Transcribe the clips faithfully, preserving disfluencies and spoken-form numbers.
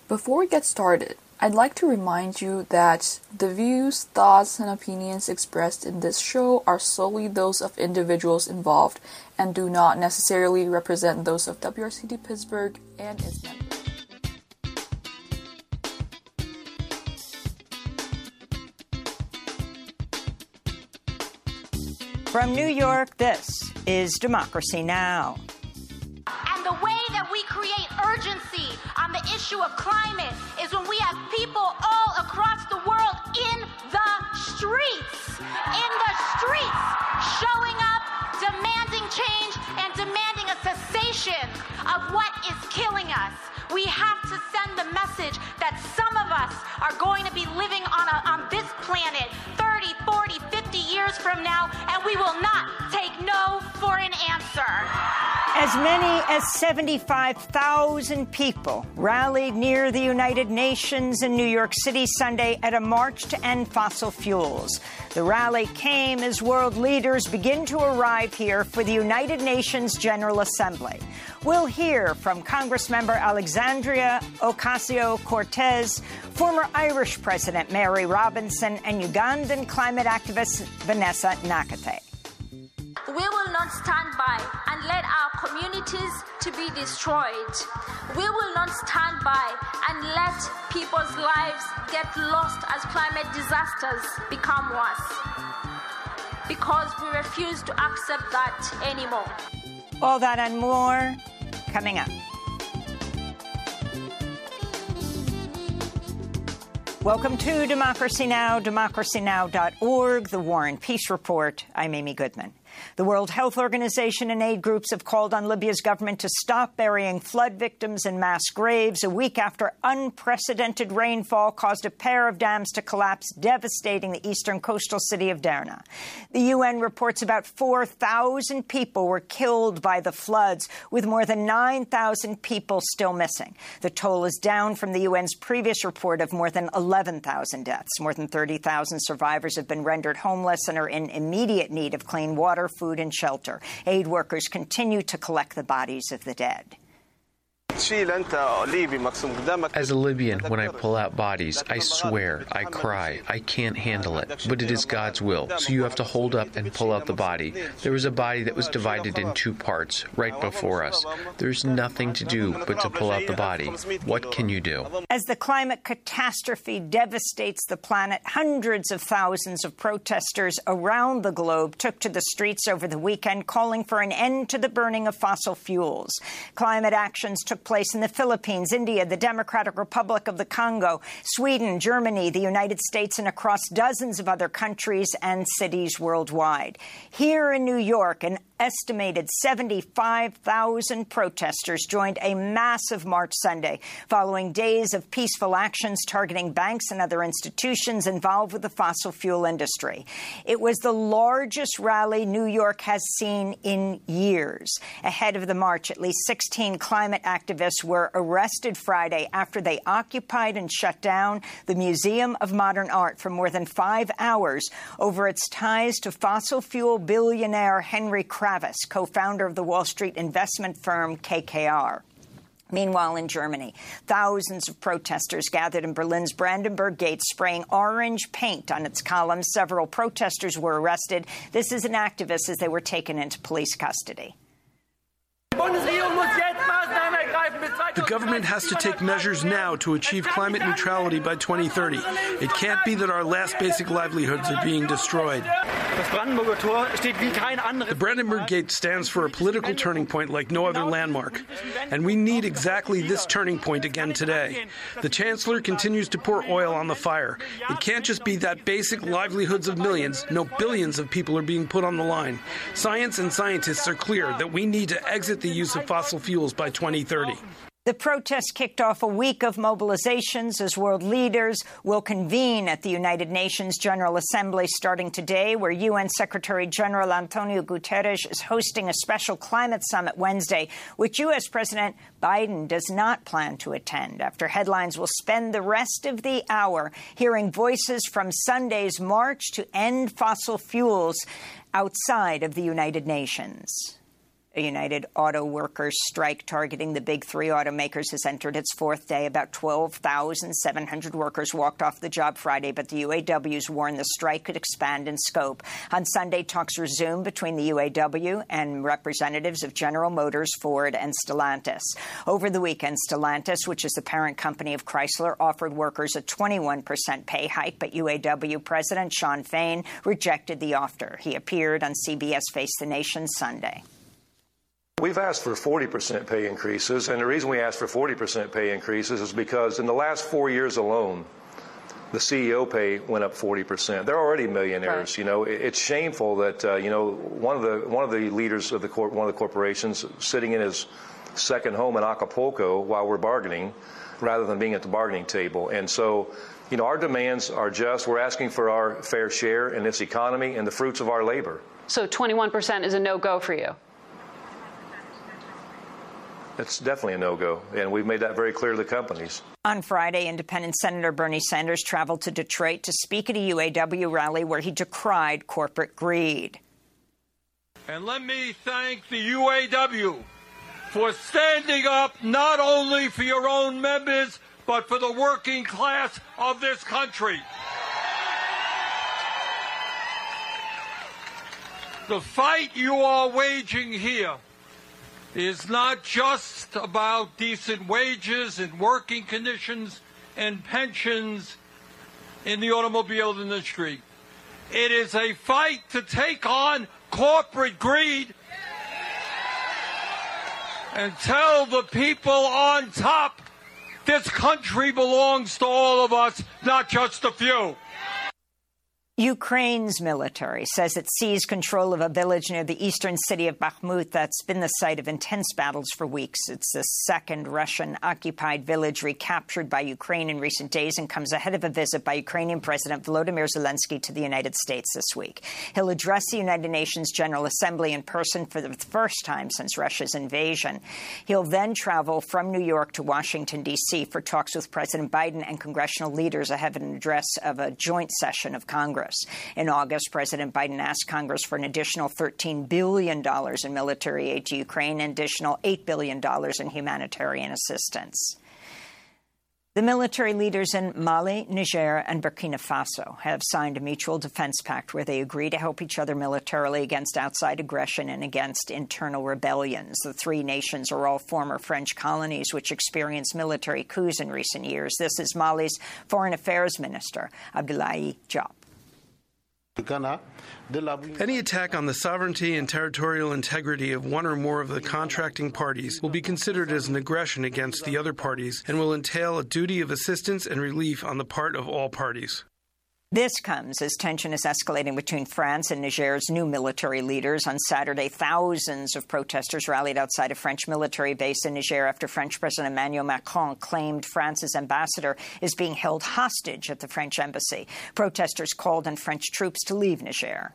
Before we get started, I'd like to remind you that the views, thoughts, and opinions expressed in this show are solely those of individuals involved and do not necessarily represent those of W R C T Pittsburgh and its members. From New York, this is Democracy Now! And the way that we create urgency on the issue of climate is when we have people all across the world in the streets, in the streets, showing up, demanding change, and demanding a cessation of what is killing us. We have to send the message that some of us are going to be living on, a, on this planet thirty, forty, fifty years from now, and we will not take no for an answer. As many as seventy-five thousand people rallied near the United Nations in New York City Sunday at a march to end fossil fuels. The rally came as world leaders begin to arrive here for the United Nations General Assembly. We'll hear from Congressmember Alexandria Ocasio-Cortez, former Irish President Mary Robinson, and Ugandan climate activist Vanessa Nakate. We will not stand by and let our communities to be destroyed. We will not stand by and let people's lives get lost as climate disasters become worse, because we refuse to accept that anymore. All that and more coming up. Welcome to Democracy Now!, democracy now dot org, the War and Peace Report. I'm Amy Goodman. The World Health Organization and aid groups have called on Libya's government to stop burying flood victims in mass graves a week after unprecedented rainfall caused a pair of dams to collapse, devastating the eastern coastal city of Derna. The U N reports about four thousand people were killed by the floods, with more than nine thousand people still missing. The toll is down from the U N's previous report of more than eleven thousand deaths. More than thirty thousand survivors have been rendered homeless and are in immediate need of clean water, food, and shelter. Aid workers continue to collect the bodies of the dead. As a Libyan, when I pull out bodies, I swear, I cry, I can't handle it. But it is God's will, so you have to hold up and pull out the body. There was a body that was divided in two parts, right before us. There's nothing to do but to pull out the body. What can you do? As the climate catastrophe devastates the planet, hundreds of thousands of protesters around the globe took to the streets over the weekend, calling for an end to the burning of fossil fuels. Climate actions took place in the Philippines, India, the Democratic Republic of the Congo, Sweden, Germany, the United States, and across dozens of other countries and cities worldwide. Here in New York, an estimated seventy-five thousand protesters joined a massive march Sunday following days of peaceful actions targeting banks and other institutions involved with the fossil fuel industry. It was the largest rally New York has seen in years. Ahead of the march, at least sixteen climate activists were arrested Friday after they occupied and shut down the Museum of Modern Art for more than five hours over its ties to fossil fuel billionaire Henry Kravis, co-founder of the Wall Street investment firm K K R. Meanwhile, in Germany, thousands of protesters gathered in Berlin's Brandenburg Gate, spraying orange paint on its columns. Several protesters were arrested. This is an activist as they were taken into police custody. The government has to take measures now to achieve climate neutrality by twenty thirty. It can't be that our last basic livelihoods are being destroyed. The Brandenburg Gate stands for a political turning point like no other landmark. And we need exactly this turning point again today. The Chancellor continues to pour oil on the fire. It can't just be that basic livelihoods of millions, no, billions of people are being put on the line. Science and scientists are clear that we need to exit the use of fossil fuels by twenty thirty. The protests kicked off a week of mobilizations as world leaders will convene at the United Nations General Assembly starting today, where U N Secretary General Antonio Guterres is hosting a special climate summit Wednesday, which U S President Biden does not plan to attend, after headlines will spend the rest of the hour hearing voices from Sunday's march to end fossil fuels outside of the United Nations. A United Auto Workers strike targeting the big three automakers has entered its fourth day. About twelve thousand seven hundred workers walked off the job Friday, but the U A Ws warned the strike could expand in scope. On Sunday, talks resumed between the U A W and representatives of General Motors, Ford, and Stellantis. Over the weekend, Stellantis, which is the parent company of Chrysler, offered workers a twenty-one percent pay hike, but U A W President Shawn Fain rejected the offer. He appeared on C B S Face the Nation Sunday. We've asked for forty percent pay increases, and the reason we asked for forty percent pay increases is because in the last four years alone, the C E O pay went up forty percent. They're already millionaires. Right. You know, it's shameful that uh, you know one of the one of the leaders of the cor- one of the corporations sitting in his second home in Acapulco while we're bargaining, rather than being at the bargaining table. And so, you know, our demands are just. We're asking for our fair share in this economy and the fruits of our labor. So twenty-one percent is a no-go for you? It's definitely a no-go, and we've made that very clear to the companies. On Friday, Independent Senator Bernie Sanders traveled to Detroit to speak at a U A W rally where he decried corporate greed. And let me thank the U A W for standing up not only for your own members, but for the working class of this country. The fight you are waging here is not just about decent wages and working conditions and pensions in the automobile industry. It is a fight to take on corporate greed and tell the people on top this country belongs to all of us, not just a few. Ukraine's military says it seized control of a village near the eastern city of Bakhmut that's been the site of intense battles for weeks. It's the second Russian-occupied village recaptured by Ukraine in recent days and comes ahead of a visit by Ukrainian President Volodymyr Zelensky to the United States this week. He'll address the United Nations General Assembly in person for the first time since Russia's invasion. He'll then travel from New York to Washington, D C for talks with President Biden and congressional leaders ahead of an address of a joint session of Congress. In August, President Biden asked Congress for an additional thirteen billion dollars in military aid to Ukraine and an additional eight billion dollars in humanitarian assistance. The military leaders in Mali, Niger, and Burkina Faso have signed a mutual defense pact where they agree to help each other militarily against outside aggression and against internal rebellions. The three nations are all former French colonies which experienced military coups in recent years. This is Mali's Foreign Affairs Minister, Abdoulaye Diop. Any attack on the sovereignty and territorial integrity of one or more of the contracting parties will be considered as an aggression against the other parties and will entail a duty of assistance and relief on the part of all parties. This comes as tension is escalating between France and Niger's new military leaders. On Saturday, thousands of protesters rallied outside a French military base in Niger after French President Emmanuel Macron claimed France's ambassador is being held hostage at the French embassy. Protesters called on French troops to leave Niger.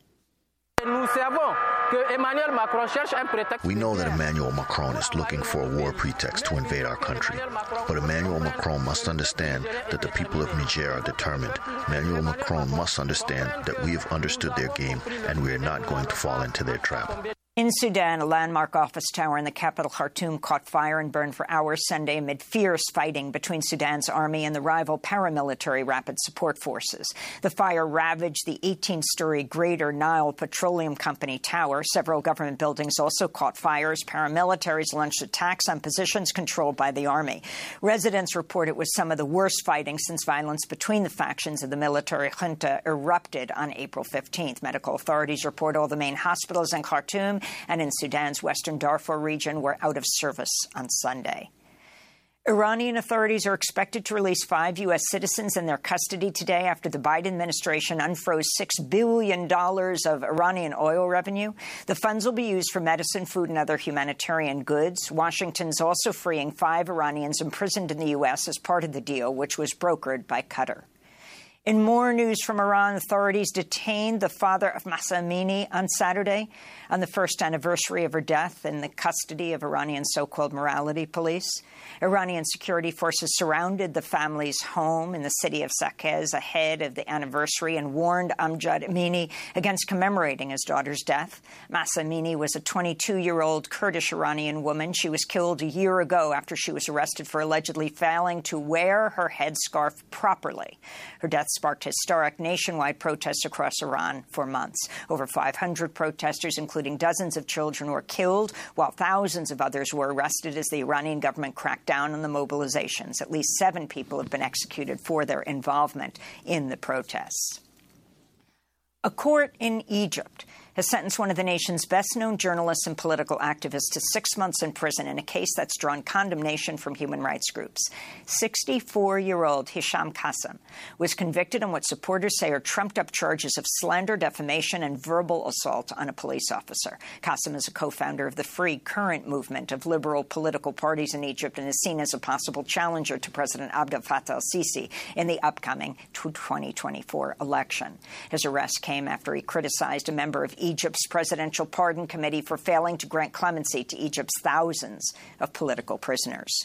We know that Emmanuel Macron is looking for a war pretext to invade our country. But Emmanuel Macron must understand that the people of Niger are determined. Emmanuel Macron must understand that we have understood their game and we are not going to fall into their trap. In Sudan, a landmark office tower in the capital Khartoum caught fire and burned for hours Sunday amid fierce fighting between Sudan's army and the rival paramilitary Rapid Support Forces. The fire ravaged the eighteen-story Greater Nile Petroleum Company tower. Several government buildings also caught fires. Paramilitaries launched attacks on positions controlled by the army. Residents report it was some of the worst fighting since violence between the factions of the military junta erupted on April fifteenth. Medical authorities report all the main hospitals in Khartoum and in Sudan's western Darfur region were out of service on Sunday. Iranian authorities are expected to release five U S citizens in their custody today after the Biden administration unfroze six billion dollars of Iranian oil revenue. The funds will be used for medicine, food, and other humanitarian goods. Washington's also freeing five Iranians imprisoned in the U S as part of the deal, which was brokered by Qatar. In more news from Iran, authorities detained the father of Mahsa Amini on Saturday on the first anniversary of her death in the custody of Iranian so-called morality police. Iranian security forces surrounded the family's home in the city of Saqqez ahead of the anniversary and warned Amjad Amini against commemorating his daughter's death. Mahsa Amini was a twenty-two-year-old Kurdish Iranian woman. She was killed a year ago after she was arrested for allegedly failing to wear her headscarf properly. Her death sparked historic nationwide protests across Iran for months. Over five hundred protesters, including dozens of children, were killed, while thousands of others were arrested as the Iranian government cracked down on the mobilizations. At least seven people have been executed for their involvement in the protests. A court in Egypt has sentenced one of the nation's best-known journalists and political activists to six months in prison in a case that's drawn condemnation from human rights groups. sixty-four-year-old Hisham Qasim was convicted on what supporters say are trumped-up charges of slander, defamation, and verbal assault on a police officer. Qasim is a co-founder of the Free Current movement of liberal political parties in Egypt and is seen as a possible challenger to President Abdel Fattah al-Sisi in the upcoming twenty twenty-four election. His arrest came after he criticized a member of Egypt's Presidential Pardon Committee for failing to grant clemency to Egypt's thousands of political prisoners.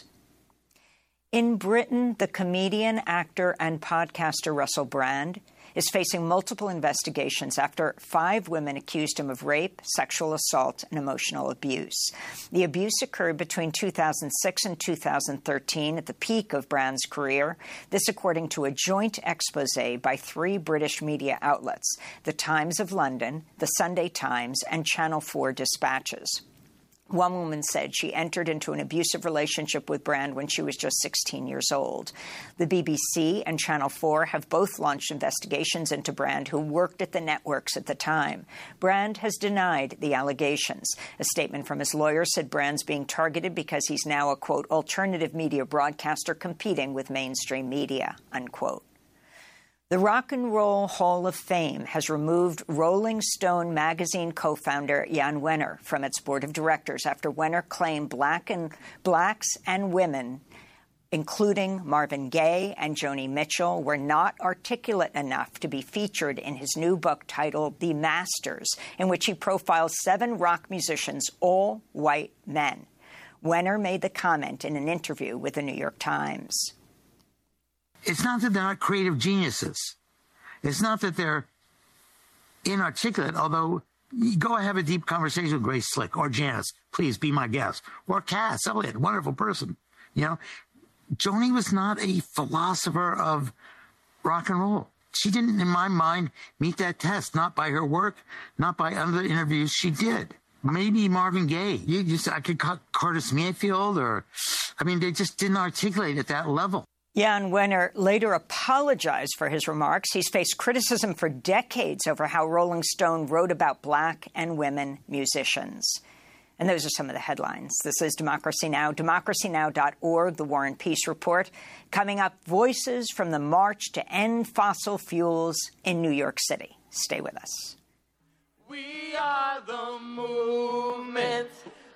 In Britain, the comedian, actor, and podcaster Russell Brand is facing multiple investigations after five women accused him of rape, sexual assault, and emotional abuse. The abuse occurred between two thousand six and two thousand thirteen, at the peak of Brand's career. This according to a joint exposé by three British media outlets, The Times of London, The Sunday Times, and Channel four Dispatches. One woman said she entered into an abusive relationship with Brand when she was just sixteen years old. The B B C and Channel four have both launched investigations into Brand, who worked at the networks at the time. Brand has denied the allegations. A statement from his lawyer said Brand's being targeted because he's now a, quote, alternative media broadcaster competing with mainstream media, unquote. The Rock and Roll Hall of Fame has removed Rolling Stone magazine co-founder Jan Wenner from its board of directors after Wenner claimed black and blacks and women, including Marvin Gaye and Joni Mitchell, were not articulate enough to be featured in his new book titled The Masters, in which he profiles seven rock musicians, all white men. Wenner made the comment in an interview with the New York Times. It's not that they're not creative geniuses. It's not that they're inarticulate, although you go have a deep conversation with Grace Slick or Janice. Please be my guest. Or Cass Elliot, wonderful person. You know, Joni was not a philosopher of rock and roll. She didn't, in my mind, meet that test, not by her work, not by other interviews she did. Maybe Marvin Gaye. You just, I could call Curtis Mayfield or, I mean, they just didn't articulate at that level. Jan Wenner later apologized for his remarks. He's faced criticism for decades over how Rolling Stone wrote about black and women musicians. And those are some of the headlines. This is Democracy Now!, democracy now dot org, the War and Peace Report. Coming up, voices from the march to end fossil fuels in New York City. Stay with us. We are the movement,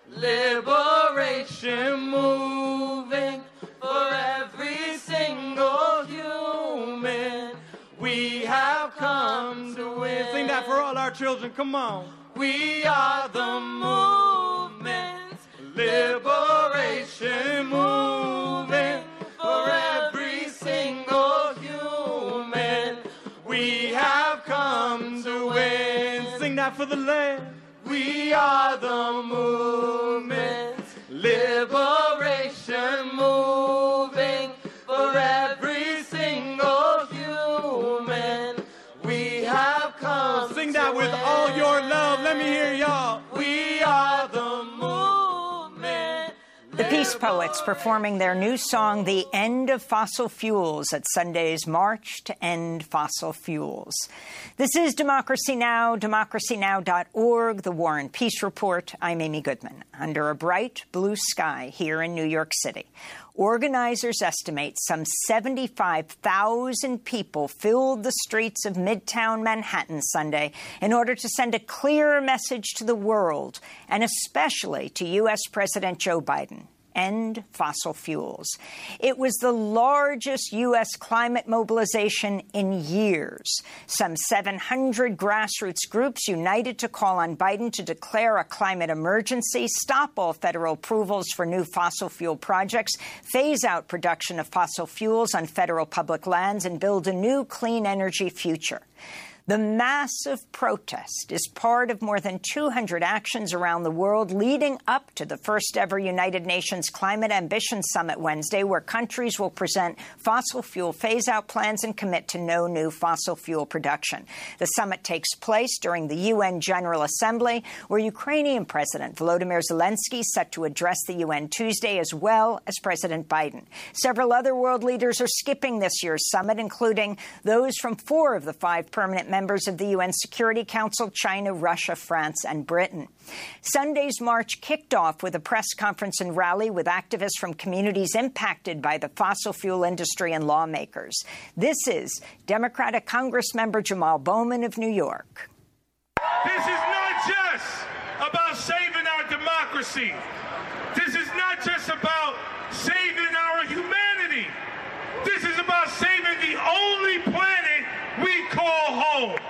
liberation moving for every single human. We have come to win. Sing that for all our children, come on. We are the movement, liberation moving for every single human. We have come to win. Sing that for the land. We are the movement, liberation moving for every single human. We have come. Sing that with all your love. Let me hear y'all. We are the movement. The Peace Poets performing their new song, The End of Fossil Fuels, at Sunday's March to End Fossil Fuels. This is Democracy Now!, democracy now dot org, the War and Peace Report. I'm Amy Goodman. Under a bright blue sky here in New York City, organizers estimate some seventy-five thousand people filled the streets of Midtown Manhattan Sunday in order to send a clear message to the world, and especially to U S President Joe Biden. End fossil fuels. It was the largest U S climate mobilization in years. Some seven hundred grassroots groups united to call on Biden to declare a climate emergency, stop all federal approvals for new fossil fuel projects, phase out production of fossil fuels on federal public lands, and build a new clean energy future. The massive protest is part of more than two hundred actions around the world leading up to the first-ever United Nations Climate Ambition Summit Wednesday, where countries will present fossil fuel phase-out plans and commit to no new fossil fuel production. The summit takes place during the U N General Assembly, where Ukrainian President Volodymyr Zelensky is set to address the U N Tuesday, as well as President Biden. Several other world leaders are skipping this year's summit, including those from four of the five permanent members members of the U N Security Council: China, Russia, France, and Britain. Sunday's march kicked off with a press conference and rally with activists from communities impacted by the fossil fuel industry and lawmakers. This is Democratic Congressmember Jamal Bowman of New York. This is not just about saving our democracy. This is not just about saving our humanity. This is about saving the only planet we call home.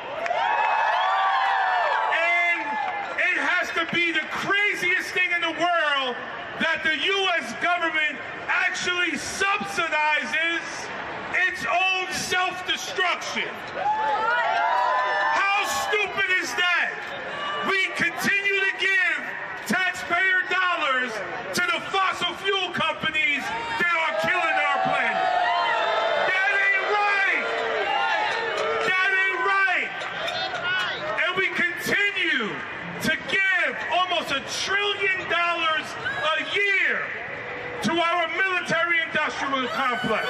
And it has to be the craziest thing in the world that the U S government actually subsidizes its own self-destruction. How stupid is that? We continue to give taxpayer dollars to the fossil fuel companies that are killing our planet. That ain't right. That ain't right. And we continue to give almost a trillion dollars a year to our military-industrial complex,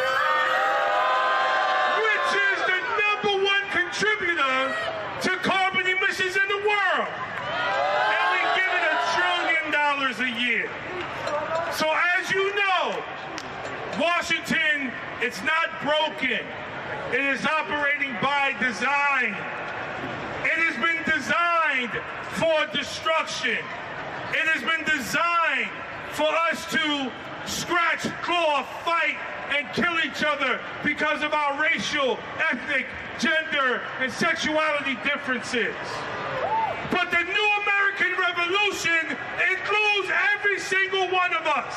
which is the number one contributor to carbon emissions in the world. And we give it a trillion dollars a year. So as you know, Washington, it's not broken. It is operating by design. It has been designed for destruction. It has been designed for us to scratch, claw, fight, and kill each other because of our racial, ethnic, gender, and sexuality differences. But the new American Revolution includes every single one of us.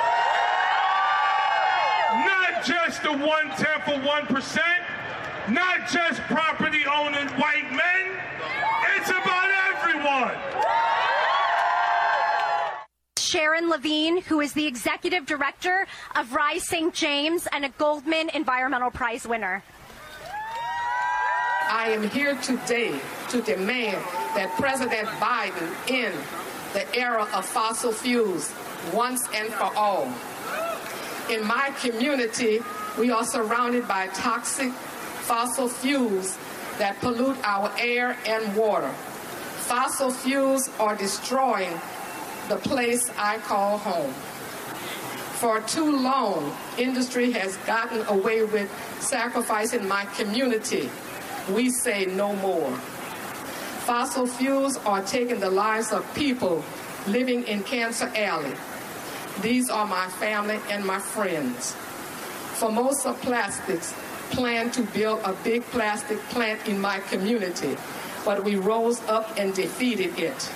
Not just the one-tenth of one percent, not just property-owning white men. It's about everyone. Sharon Levine, who is the executive director of Rise Saint James and a Goldman Environmental Prize winner. I am here today to demand that President Biden end the era of fossil fuels once and for all. In my community, we are surrounded by toxic fossil fuels that pollute our air and water. Fossil fuels are destroying the place I call home. For too long, industry has gotten away with sacrificing my community. We say no more. Fossil fuels are taking the lives of people living in Cancer Alley. These are my family and my friends. Formosa Plastics planned to build a big plastic plant in my community, but we rose up and defeated it.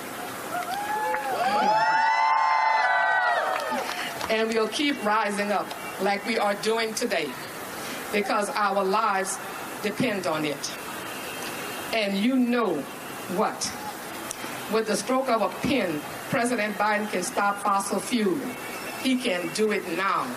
And we'll keep rising up like we are doing today because our lives depend on it. And you know what? With the stroke of a pen, President Biden can stop fossil fuel. He can do it now.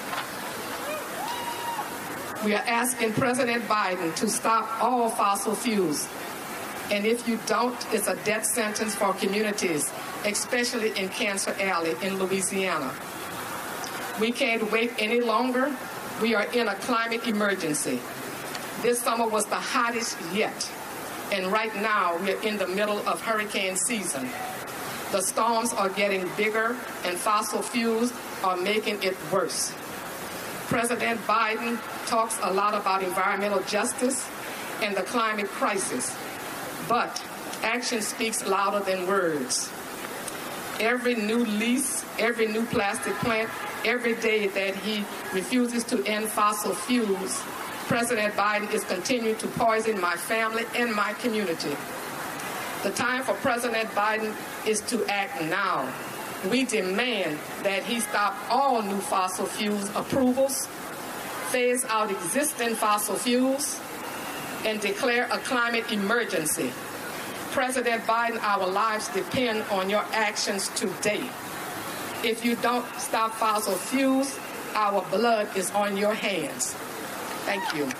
We are asking President Biden to stop all fossil fuels. And if you don't, it's a death sentence for communities, especially in Cancer Alley in Louisiana. We can't wait any longer. We are in a climate emergency. This summer was the hottest yet. And right now, we're in the middle of hurricane season. The storms are getting bigger, and fossil fuels are making it worse. President Biden talks a lot about environmental justice and the climate crisis, but action speaks louder than words. every new lease, every new plastic plant, every day that he refuses to end fossil fuels, President Biden is continuing to poison my family and my community. The time for President Biden is to act now. We demand that he stop all new fossil fuels approvals, phase out existing fossil fuels, and declare a climate emergency. President Biden, our lives depend on your actions today. If you don't stop fossil fuels, our blood is on your hands. Thank you.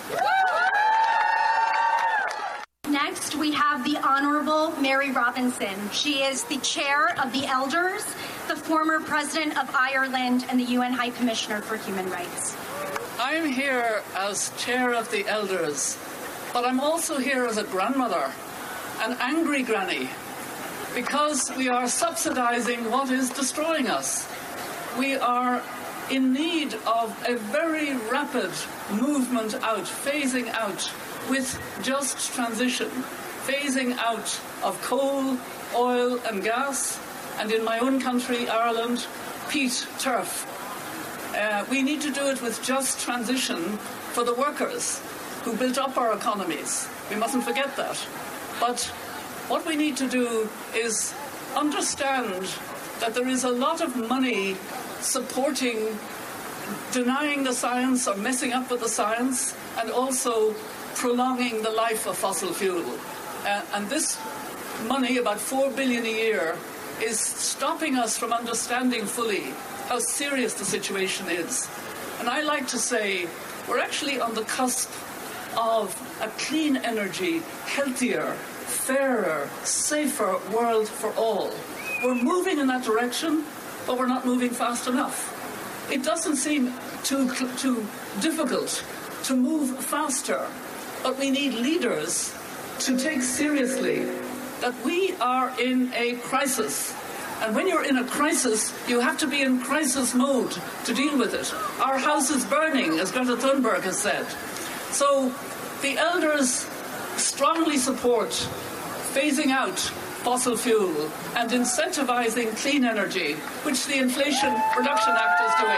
Next, we have the Honorable Mary Robinson. She is the chair of the Elders, the former president of Ireland, and the U N High Commissioner for Human Rights. I'm here as chair of the Elders, but I'm also here as a grandmother, an angry granny, because we are subsidizing what is destroying us. We are in need of a very rapid movement out, phasing out with just transition, phasing out of coal, oil and gas, and in my own country, Ireland, peat, turf. Uh, we need to do it with just transition for the workers who built up our economies. We mustn't forget that. But what we need to do is understand that there is a lot of money supporting denying the science or messing up with the science, and also prolonging the life of fossil fuel. Uh, and this money, about four billion dollars a year, is stopping us from understanding fully how serious the situation is. And I like to say we're actually on the cusp of a clean energy, healthier, fairer, safer world for all. We're moving in that direction, but we're not moving fast enough. It doesn't seem too, too difficult to move faster, but we need leaders to take seriously that we are in a crisis. And when you're in a crisis, you have to be in crisis mode to deal with it. Our house is burning, as Greta Thunberg has said. So the Elders strongly support phasing out fossil fuel and incentivizing clean energy, which the Inflation Reduction Act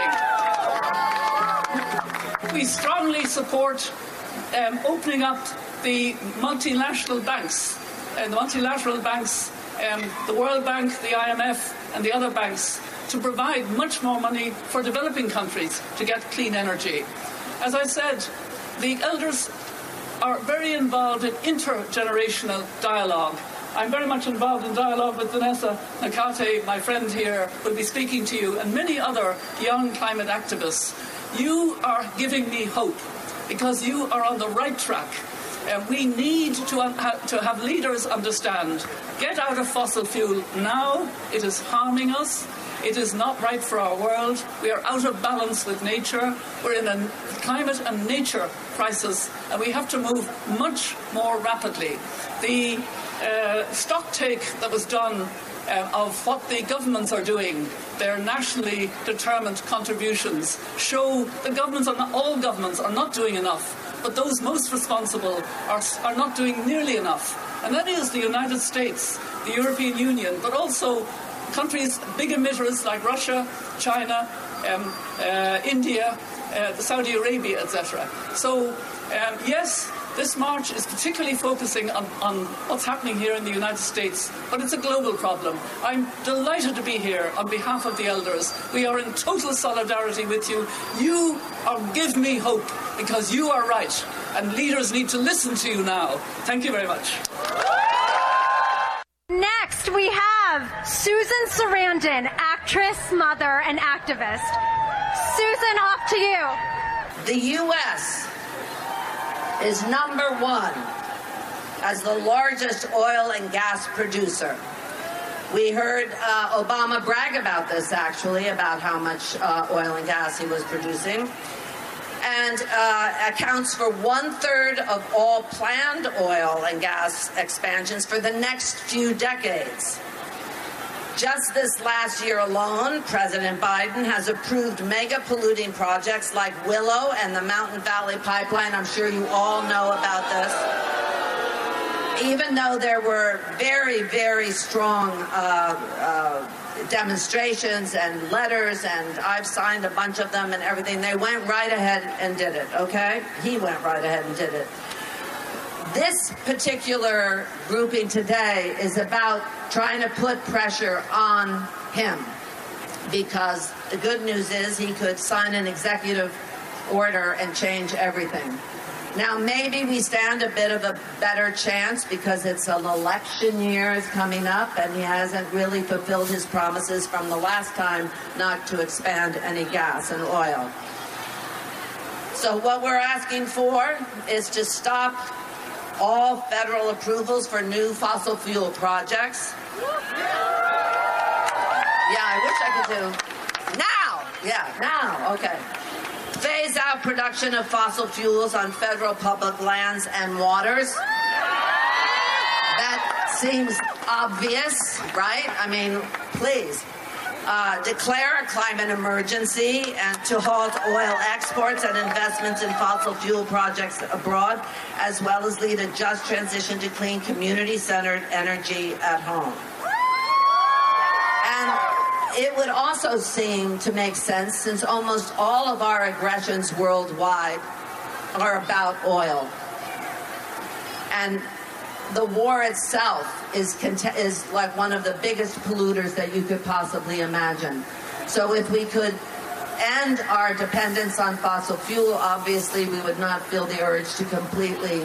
is doing. We strongly support um, opening up the multilateral banks, and the multilateral banks, um, the World Bank, the I M F, and the other banks, to provide much more money for developing countries to get clean energy. As I said, the Elders are very involved in intergenerational dialogue. I'm very much involved in dialogue with Vanessa Nakate, my friend here, who will be speaking to you, and many other young climate activists. You are giving me hope, because you are on the right track. Uh, we need to, uh, ha- to have leaders understand, get out of fossil fuel now. It is harming us. It is not right for our world. We are out of balance with nature. We're in a climate and nature crisis, and we have to move much more rapidly. The uh, stock take that was done uh, of what the governments are doing, their nationally determined contributions, show the governments are not, all governments are not doing enough, but those most responsible are, are not doing nearly enough. And that is the United States, the European Union, but also countries, big emitters like Russia, China, um, uh, India, uh, Saudi Arabia, et cetera. So, um, yes, this march is particularly focusing on, on what's happening here in the United States, but it's a global problem. I'm delighted to be here on behalf of the Elders. We are in total solidarity with you. You are, give me hope, because you are right, and leaders need to listen to you now. Thank you very much. Next, we have Susan Sarandon, actress, mother, and activist. Susan, off to you. The U S is number one as the largest oil and gas producer. We heard uh, Obama brag about this, actually, about how much uh, oil and gas he was producing, and uh, accounts for one-third of all planned oil and gas expansions for the next few decades. Just this last year alone, President Biden has approved mega-polluting projects like Willow and the Mountain Valley Pipeline. I'm sure you all know about this. Even though there were very, very strong uh, uh, demonstrations and letters, and I've signed a bunch of them and everything. They went right ahead and did it, okay? He went right ahead and did it. This particular grouping today is about trying to put pressure on him, because the good news is he could sign an executive order and change everything. Now, maybe we stand a bit of a better chance because it's an election year is coming up, and he hasn't really fulfilled his promises from the last time not to expand any gas and oil. So what we're asking for is to stop all federal approvals for new fossil fuel projects. Yeah, I wish I could do now. Yeah, now. Okay. Phase out production of fossil fuels on federal public lands and waters. That seems obvious, right? I mean, please. Uh, declare a climate emergency and to halt oil exports and investments in fossil fuel projects abroad, as well as lead a just transition to clean, community-centered energy at home. And it would also seem to make sense, since almost all of our aggressions worldwide are about oil. And the war itself is is like one of the biggest polluters that you could possibly imagine. So if we could end our dependence on fossil fuel, obviously we would not feel the urge to completely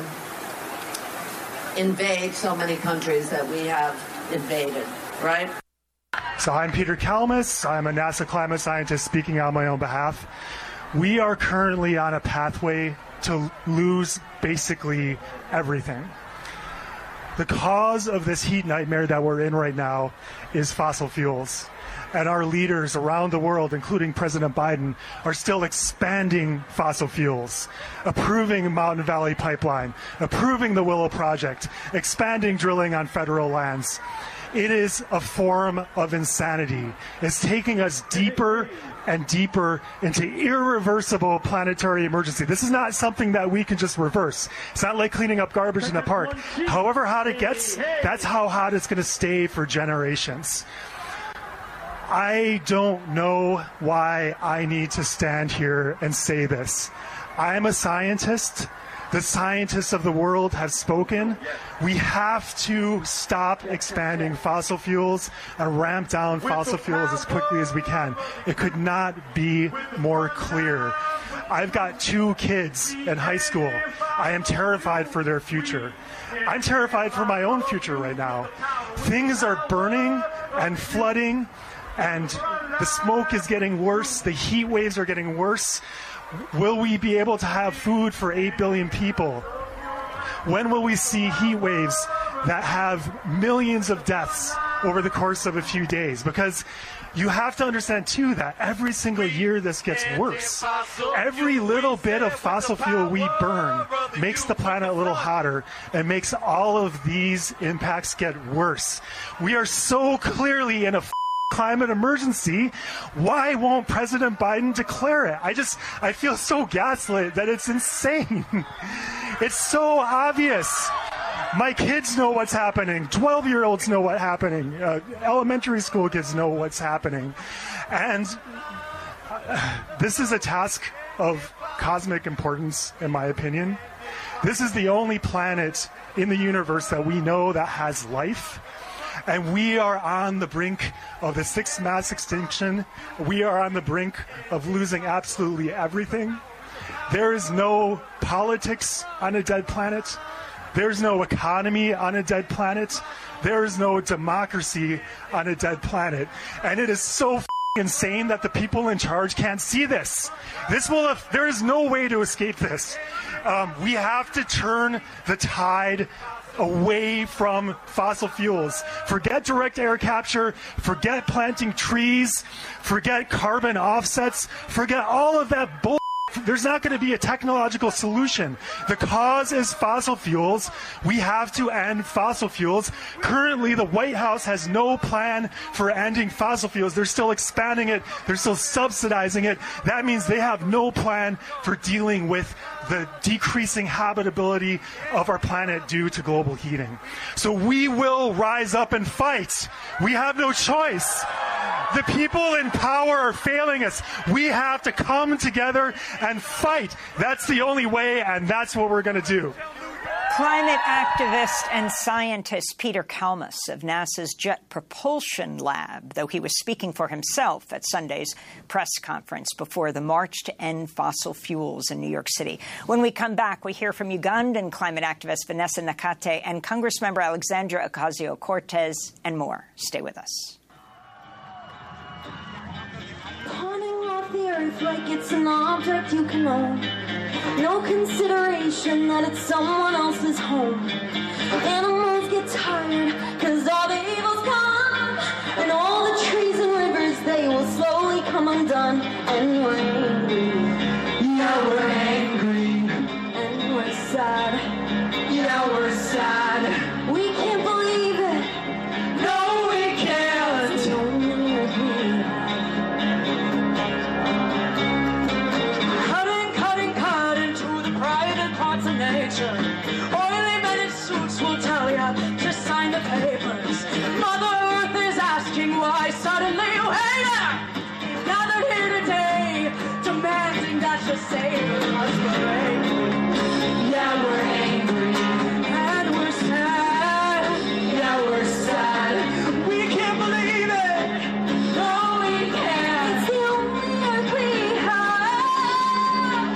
invade so many countries that we have invaded, right? So I'm Peter Kalmus. I'm a NASA climate scientist speaking on my own behalf. We are currently on a pathway to lose basically everything. The cause of this heat nightmare that we're in right now is fossil fuels. And our leaders around the world, including President Biden, are still expanding fossil fuels, approving Mountain Valley Pipeline, approving the Willow Project, expanding drilling on federal lands. It is a form of insanity. It's taking us deeper and deeper into irreversible planetary emergency. This is not something that we can just reverse. It's not like cleaning up garbage in the park. However hot it gets, that's how hot it's going to stay for generations. I don't know why I need to stand here and say this. I am a scientist. The scientists of the world have spoken. We have to stop expanding fossil fuels and ramp down fossil fuels as quickly as we can. It could not be more clear. I've got two kids in high school. I am terrified for their future. I'm terrified for my own future right now. Things are burning and flooding, and the smoke is getting worse. The heat waves are getting worse. Will we be able to have food for eight billion people? When will we see heat waves that have millions of deaths over the course of a few days? Because you have to understand, too, that every single year this gets worse. Every little bit of fossil fuel we burn makes the planet a little hotter and makes all of these impacts get worse. We are so clearly in a climate emergency. Why won't President Biden declare it? I just, I feel so gaslit that it's insane. It's so obvious. My kids know what's happening. twelve-year-olds know what's happening. Uh, elementary school kids know what's happening. And uh, this is a task of cosmic importance, in my opinion. This is the only planet in the universe that we know that has life. And we are on the brink of the sixth mass extinction. We are on the brink of losing absolutely everything. There is no politics on a dead planet. There's no economy on a dead planet. There is no democracy on a dead planet. And it is so f- insane that the people in charge can't see this. This will have, there is no way to escape this. Um, we have to turn the tide away from fossil fuels. Forget direct air capture, forget planting trees, forget carbon offsets, forget all of that bull. There's not going to be a technological solution. The cause is fossil fuels. We have to end fossil fuels. Currently, the White House has no plan for ending fossil fuels. They're still expanding it. They're still subsidizing it. That means they have no plan for dealing with the decreasing habitability of our planet due to global heating. So we will rise up and fight. We have no choice. The people in power are failing us. We have to come together and fight. That's the only way, and that's what we're going to do. Climate activist and scientist Peter Kalmus of NASA's Jet Propulsion Lab, though he was speaking for himself at Sunday's press conference before the March to End Fossil Fuels in New York City. When we come back, we hear from Ugandan climate activist Vanessa Nakate and Congressmember Alexandria Ocasio-Cortez and more. Stay with us. Pawning off the earth like it's an object you can own. No consideration that it's someone else's home. Animals get tired cause all the evil's gone, and all the trees and rivers, they will slowly come undone. And we're angry, yeah we're angry, and we're sad, yeah we're sad. We can't believe it, no we can't. It's the only earth we have. Oily men in suits will tell ya, just sign the papers. Mother Earth is asking why suddenly you hate her. Gathered here today, demanding that you save her. Cause we're angry, yeah we're angry, and we're sad, yeah we're sad. We can't believe it, no we can't. It's the only earth we have.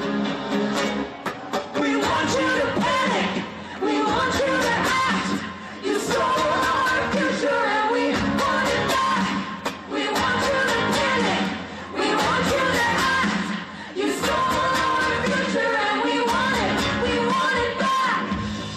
We want you to panic, we want you to act. You stole our future and we want it back. We want you to panic, we want you to act. You stole our future and we want it, we want it back.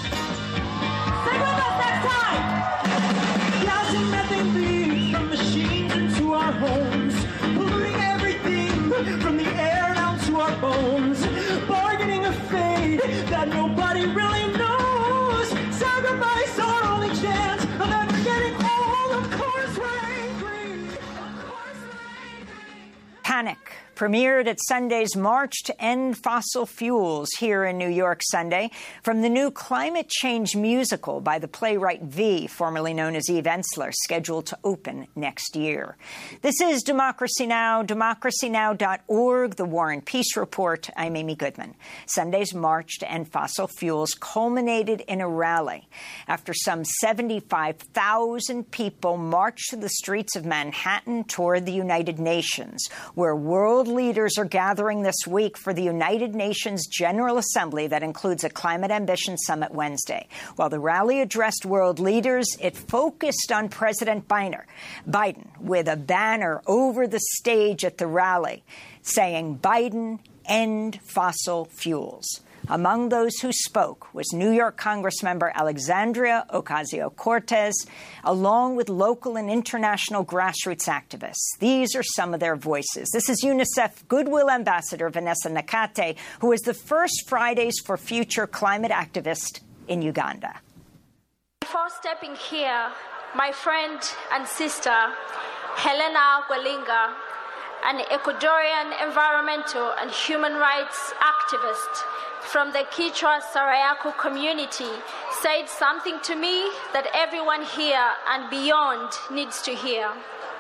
Sing with us next time. Gas and methane leaks from machines into our homes, polluting everything from the air down to our bones. Bargaining a fate that nobody really knows. Sacrifice our only chance of ever getting old. Of course we're angry. Of course we're angry. Panic premiered at Sunday's March to End Fossil Fuels here in New York Sunday from the new climate change musical by the playwright V, formerly known as Eve Ensler, scheduled to open next year. This is Democracy Now!, democracy now dot org, the War and Peace Report. I'm Amy Goodman. Sunday's March to End Fossil Fuels culminated in a rally after some seventy-five thousand people marched to the streets of Manhattan toward the United Nations, where world leaders are gathering this week for the United Nations General Assembly that includes a Climate Ambition Summit Wednesday. While the rally addressed world leaders, it focused on President Biden, with a banner over the stage at the rally saying, "Biden, end fossil fuels." Among those who spoke was New York Congressmember Alexandria Ocasio-Cortez, along with local and international grassroots activists. These are some of their voices. This is UNICEF Goodwill Ambassador Vanessa Nakate, who is the first Fridays for Future climate activist in Uganda. Before stepping here, my friend and sister, Helena Gwalinga, an Ecuadorian environmental and human rights activist from the Kichwa Sarayaku community, said something to me that everyone here and beyond needs to hear.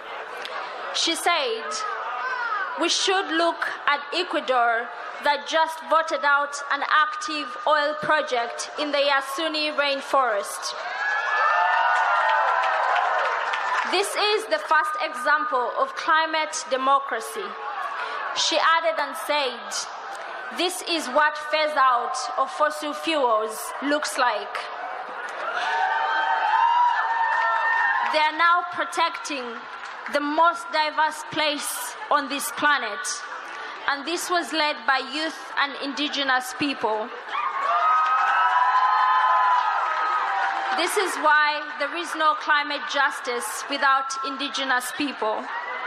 She said, we should look at Ecuador that just voted out an active oil project in the Yasuni rainforest. This is the first example of climate democracy. She added and said, this is what phase out of fossil fuels looks like. They are now protecting the most diverse place on this planet, and this was led by youth and indigenous people. This is why there is no climate justice without indigenous people.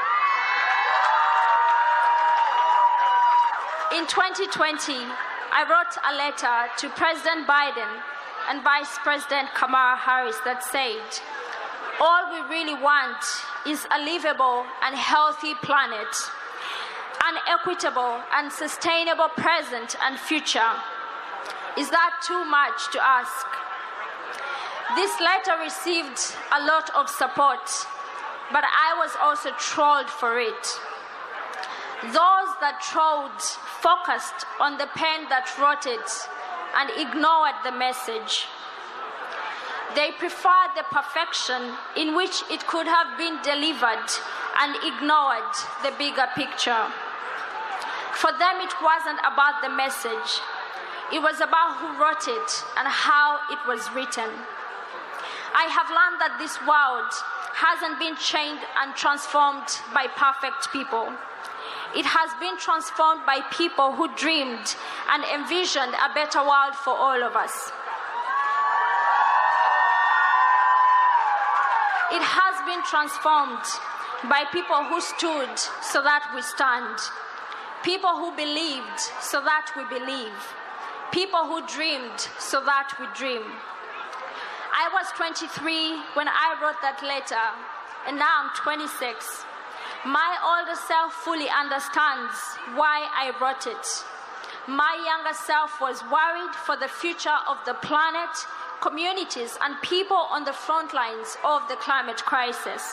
In twenty twenty, I wrote a letter to President Biden and Vice President Kamala Harris that said, all we really want is a livable and healthy planet, an equitable and sustainable present and future. Is that too much to ask? This letter received a lot of support, but I was also trolled for it. Those that trolled focused on the pen that wrote it and ignored the message. They preferred the perfection in which it could have been delivered and ignored the bigger picture. For them, it wasn't about the message. It was about who wrote it and how it was written. I have learned that this world hasn't been changed and transformed by perfect people. It has been transformed by people who dreamed and envisioned a better world for all of us. It has been transformed by people who stood so that we stand, people who believed so that we believe, people who dreamed so that we dream. I was twenty-three when I wrote that letter, and now I'm twenty-six. My older self fully understands why I wrote it. My younger self was worried for the future of the planet, communities, and people on the front lines of the climate crisis.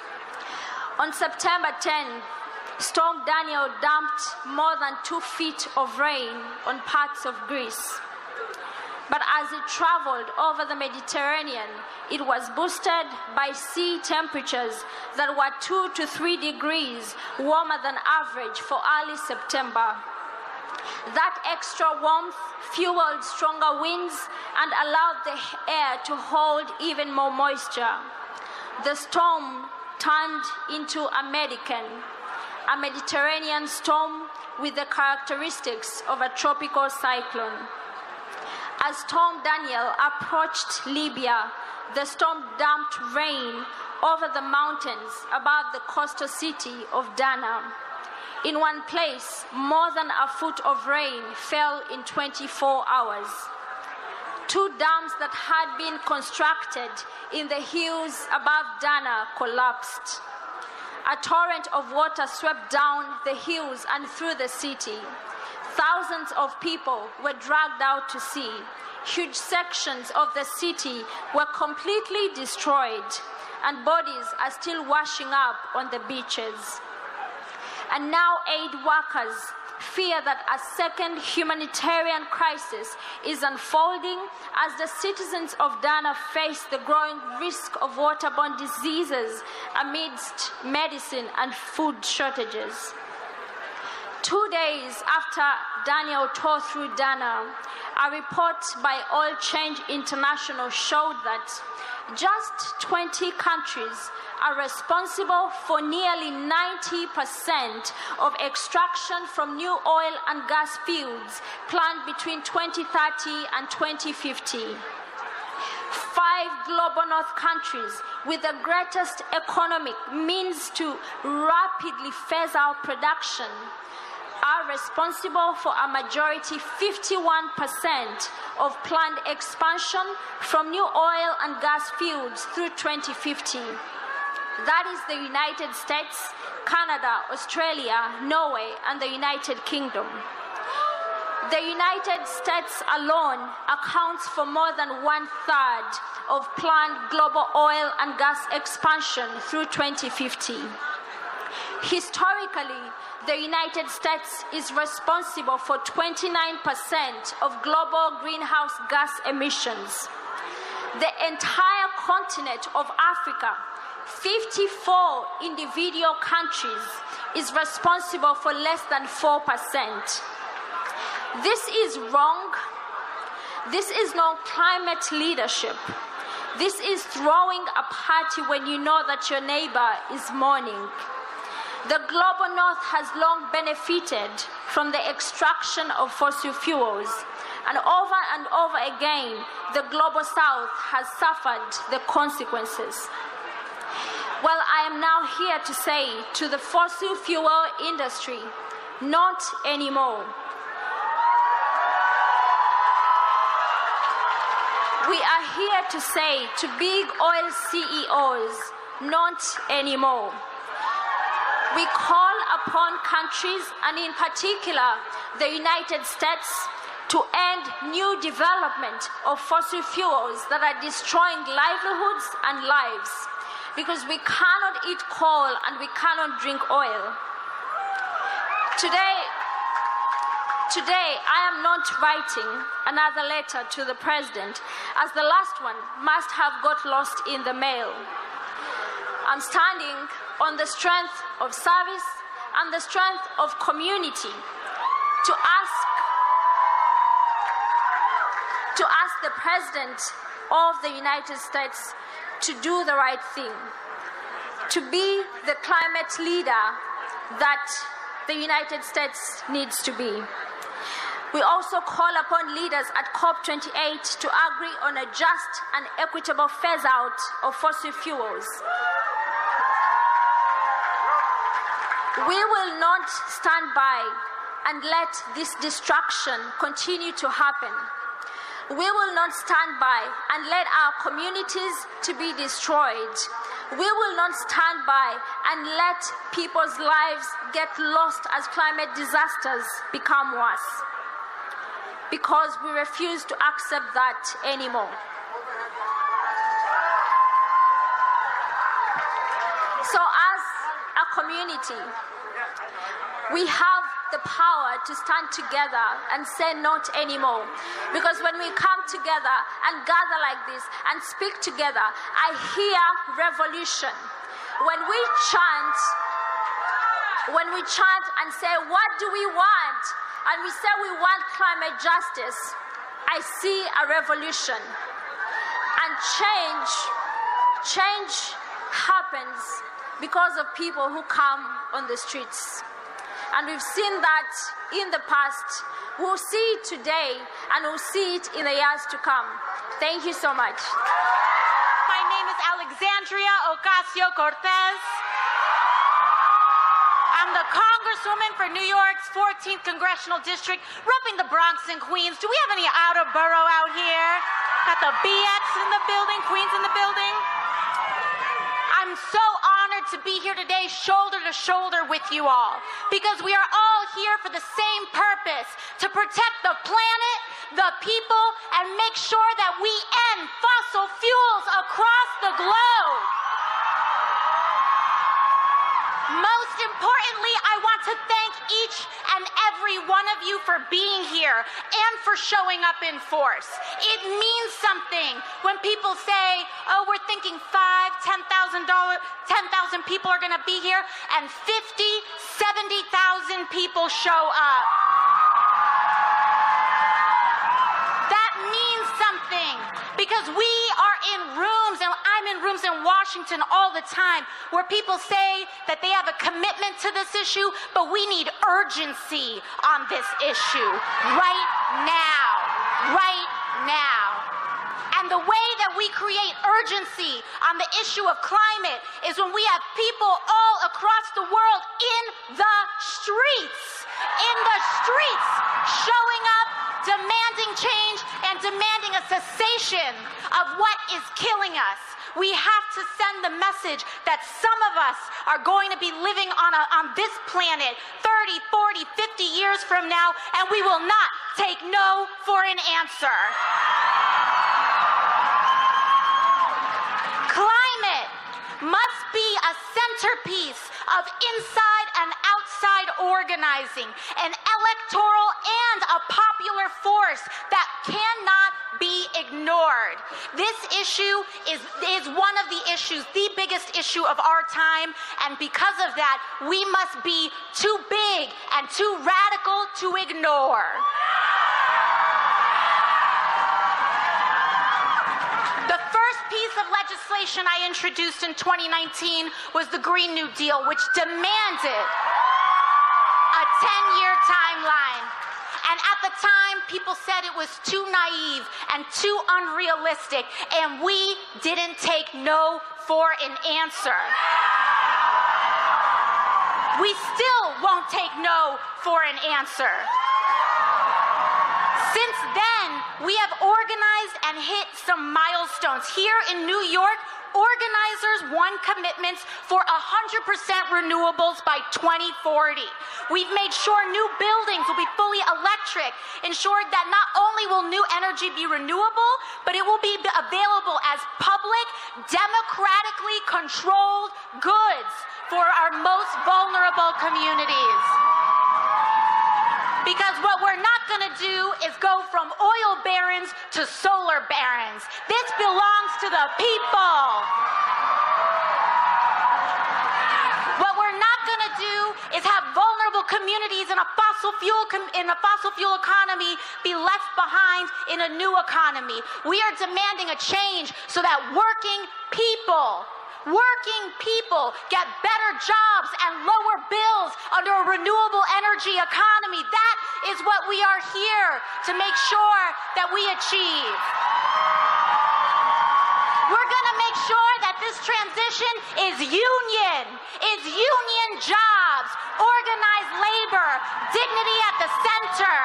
On September tenth, Storm Daniel dumped more than two feet of rain on parts of Greece. But as it traveled over the Mediterranean, it was boosted by sea temperatures that were two to three degrees warmer than average for early September. That extra warmth fueled stronger winds and allowed the air to hold even more moisture. The storm turned into a Medican, a Mediterranean storm with the characteristics of a tropical cyclone. As Storm Daniel approached Libya, the storm dumped rain over the mountains above the coastal city of Dana. In one place, more than a foot of rain fell in twenty-four hours. Two dams that had been constructed in the hills above Dana collapsed. A torrent of water swept down the hills and through the city. Thousands of people were dragged out to sea. Huge sections of the city were completely destroyed, and bodies are still washing up on the beaches. And now aid workers fear that a second humanitarian crisis is unfolding as the citizens of Dana face the growing risk of waterborne diseases amidst medicine and food shortages. Two days after Daniel tore through Dana, a report by Oil Change International showed that just twenty countries are responsible for nearly ninety percent of extraction from new oil and gas fields planned between twenty thirty and twenty fifty. Five global north countries with the greatest economic means to rapidly phase out production are responsible for a majority, fifty-one percent, of planned expansion from new oil and gas fields through twenty fifty. That is the United States, Canada, Australia, Norway, and the United Kingdom. The United States alone accounts for more than one-third of planned global oil and gas expansion through twenty fifty. Historically, the United States is responsible for twenty-nine percent of global greenhouse gas emissions. The entire continent of Africa, fifty-four individual countries, is responsible for less than four percent. This is wrong. This is not climate leadership. This is throwing a party when you know that your neighbor is mourning. The global north has long benefited from the extraction of fossil fuels, and over and over again, the global south has suffered the consequences. Well, I am now here to say to the fossil fuel industry, not anymore. We are here to say to big oil C E Os, not anymore. We call upon countries, and in particular the United States, to end new development of fossil fuels that are destroying livelihoods and lives. because we cannot eat coal and we cannot drink oil. Today, today I am not writing another letter to the president, as the last one must have got lost in the mail. I'm standing on the strength of service and the strength of community to ask to ask the President of the United States to do the right thing, to be the climate leader that the United States needs to be. We also call upon leaders at COP twenty-eight to agree on a just and equitable phase-out of fossil fuels. We will not stand by and let this destruction continue to happen. We will not stand by and let our communities to be destroyed. We will not stand by and let people's lives get lost as climate disasters become worse, because we refuse to accept that anymore. So as a community, we have the power to stand together and say not anymore. Because when we come together and gather like this and speak together, I hear revolution. When we chant, when we chant and say, what do we want? And we say we want climate justice, I see a revolution. And change, change happens because of people who come on the streets. And we've seen that in the past. We'll see it today, and we'll see it in the years to come. Thank you so much. My name is Alexandria Ocasio-Cortez. I'm the Congresswoman for New York's fourteenth Congressional District, repping the Bronx and Queens. Do we have any outer borough out here? Got the B X in the building, Queens in the building. I'm so honored to be here today, shoulder to shoulder with you all, because we are all here for the same purpose: to protect the planet, the people, and make sure that we end fossil fuels across the globe. Most importantly, I want to thank each and every one of you for being here and for showing up in force. It means something when people say, oh, we're thinking five, ten thousand dollars, ten thousand people are going to be here, and fifty, seventy thousand people show up. That means something, because we are in rooms, and I'm in rooms in Washington all the time, where people say that they have a commitment to this issue, but we need urgency on this issue right now, right now. And the way that we create urgency on the issue of climate is when we have people all across the world in the streets, in the streets, showing up, demanding change and demanding a cessation of what is killing us. We have to send the message that some of us are going to be living on, a, on this planet thirty, forty, fifty years from now, and we will not take no for an answer. Climate must be a centerpiece of inside and outside organizing, an electoral and a popular force that cannot be ignored. This issue is, is one of the issues, the biggest issue of our time, and because of that, we must be too big and too radical to ignore. The first piece of legislation I introduced in twenty nineteen was the Green New Deal, which demanded a ten-year timeline. And at the time, people said it was too naive and too unrealistic, and we didn't take no for an answer. We still won't take no for an answer. Since then, we have organized and hit some milestones. Here in New York, organizers Sponsors won commitments for one hundred percent renewables by twenty forty. We've made sure new buildings will be fully electric, ensured that not only will new energy be renewable, but it will be available as public, democratically controlled goods for our most vulnerable communities. Because what we're not going to do is go from oil barons to solar barons. This belongs to the people. What we're not going to do is have vulnerable communities in a fossil fuel com- in a fossil fuel economy be left behind in a new economy. We are demanding a change so that working people Working people get better jobs and lower bills under a renewable energy economy. That is what we are here to make sure that we achieve. We're going to make sure that this transition is union, is union jobs, organized labor, dignity at the center.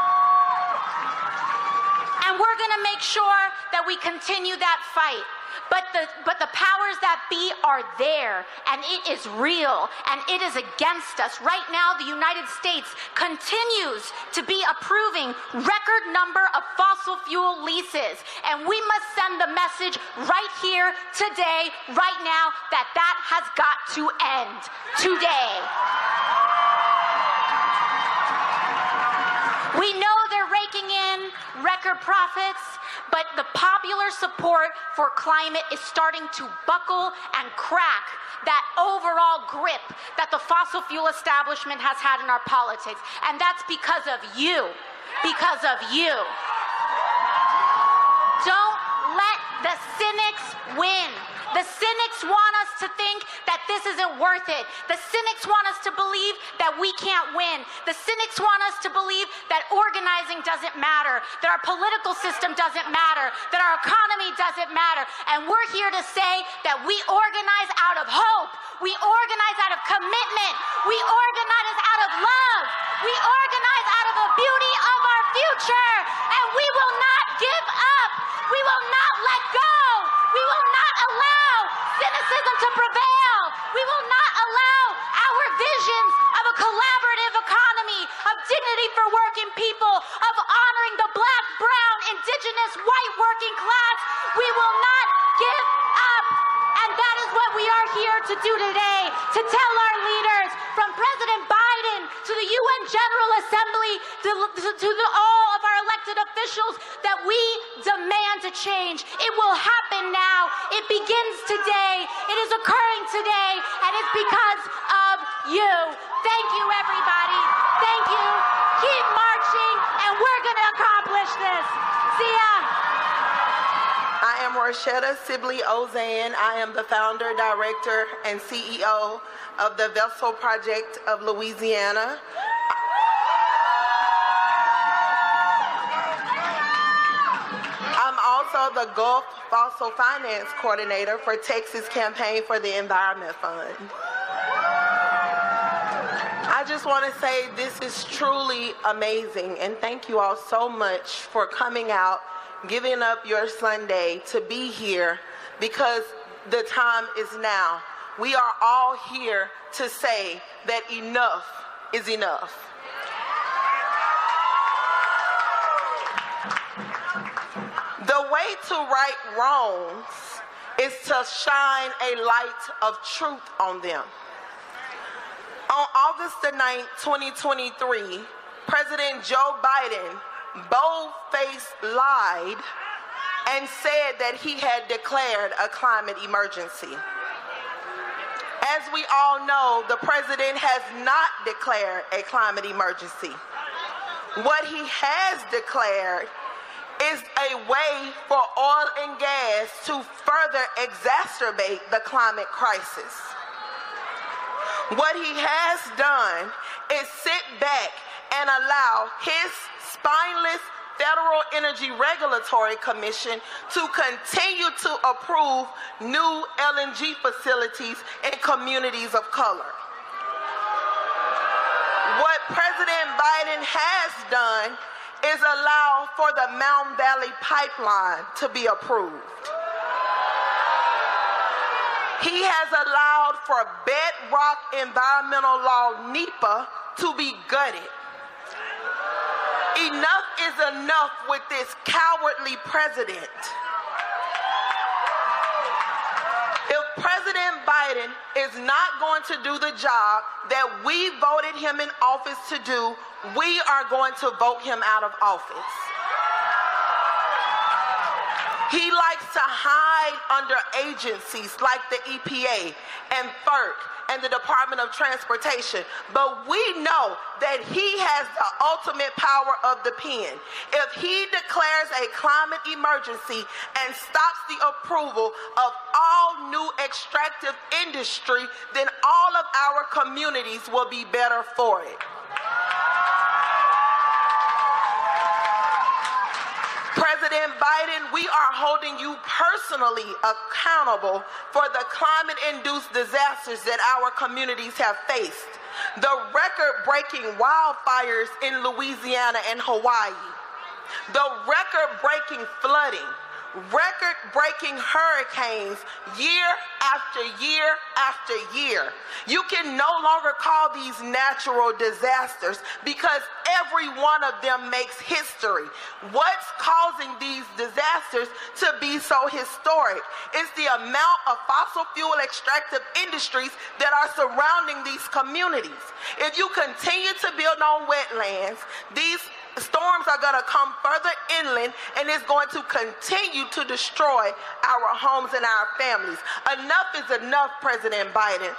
And we're going to make sure that we continue that fight. But the, but the powers that be are there, and it is real, and it is against us. Right now, the United States continues to be approving record number of fossil fuel leases, and we must send the message right here, today, right now, that that has got to end today. We know they're raking in record profits, but the popular support for climate is starting to buckle and crack that overall grip that the fossil fuel establishment has had in our politics. And that's because of you. Because of you. Don't let the cynics win. The cynics want us to think that this isn't worth it. The cynics want us to believe that we can't win. The cynics want us to believe that organizing doesn't matter, that our political system doesn't matter, that our economy doesn't matter. And we're here to say that we organize out of hope. We organize out of commitment. We organize out of love. We organize out of the beauty of our future. And we will not give up. We will not let go. We will not allow cynicism to prevail. We will not allow our visions of a collaborative economy, of dignity for working people, of honoring the black, brown, indigenous, white working class. We will not give up. And that is what we are here to do today, to tell our leaders, from President Biden to the U N General Assembly, to, to, to the, all of our elected officials, that we demand a change. It will happen now. It begins today. It is occurring today, and it's because of you. Thank you, everybody. Thank you. Keep marching, and we're going to accomplish this. See ya. I am Roshetta Sibley Ozan. I am the founder, director, and C E O of the Vessel Project of Louisiana. I'm also the Gulf Fossil Finance Coordinator for Texas Campaign for the Environment Fund. I just want to say this is truly amazing, and thank you all so much for coming out, giving up your Sunday to be here, because the time is now. We are all here to say that enough is enough. The way to right wrongs is to shine a light of truth on them. On August the ninth, twenty twenty-three, President Joe Biden bold-faced lied and said that he had declared a climate emergency. As we all know, the president has not declared a climate emergency. What he has declared is a way for oil and gas to further exacerbate the climate crisis. What he has done is sit back and allow his spineless Federal Energy Regulatory Commission to continue to approve new L N G facilities in communities of color. What President Biden has done is allow for the Mountain Valley Pipeline to be approved. He has allowed for bedrock environmental law, NEPA, to be gutted. Enough is enough with this cowardly president. If President Biden is not going to do the job that we voted him in office to do, we are going to vote him out of office. He likes to hide under agencies like the E P A and F E R C and the Department of Transportation, but we know that he has the ultimate power of the pen. If he declares a climate emergency and stops the approval of all new extractive industry, then all of our communities will be better for it. President Biden, we are holding you personally accountable for the climate-induced disasters that our communities have faced. The record-breaking wildfires in Louisiana and Hawaii, the record-breaking flooding, record-breaking hurricanes year after year after year. You can no longer call these natural disasters because every one of them makes history. What's causing these disasters to be so historic is the amount of fossil fuel extractive industries that are surrounding these communities. If you continue to build on wetlands, these storms are going to come further inland and it's going to continue to destroy our homes and our families. Enough is enough, President Biden.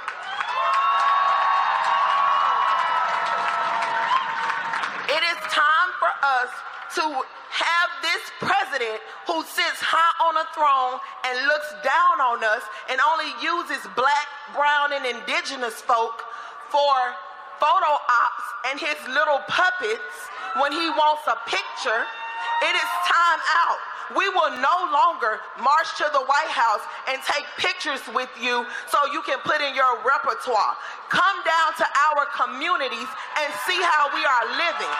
It is time for us to have this president who sits high on a throne and looks down on us and only uses black, brown, and indigenous folk for photo ops and his little puppets when he wants a picture. It is time out. We will no longer march to the White House and take pictures with you so you can put in your repertoire. Come down to our communities and see how we are living.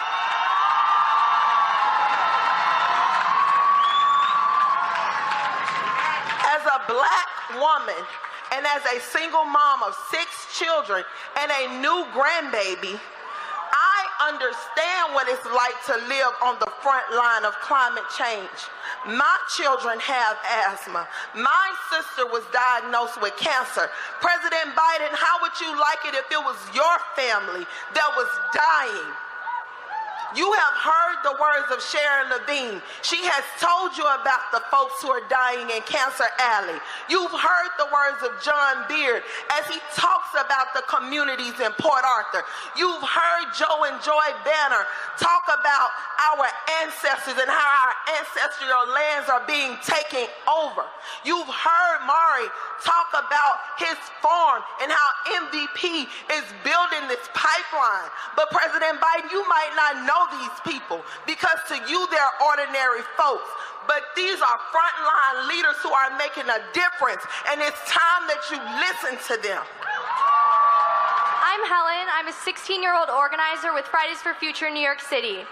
As a black woman and as a single mom of six children and a new grandbaby, I understand what it's like to live on the front line of climate change. My children have asthma. My sister was diagnosed with cancer. President Biden, how would you like it if it was your family that was dying? You have heard the words of Sharon Levine. She has told you about the folks who are dying in Cancer Alley. You've heard the words of John Beard as he talks about the communities in Port Arthur. You've heard Joe and Joy Banner talk about our ancestors and how our ancestral lands are being taken over. You've heard Mari talk about his farm and how M V P is building this pipeline. But President Biden, you might not know these people because to you they're ordinary folks. But these are frontline leaders who are making a difference, and it's time that you listen to them. I'm Helen. I'm a sixteen-year-old organizer with Fridays for Future in New York City.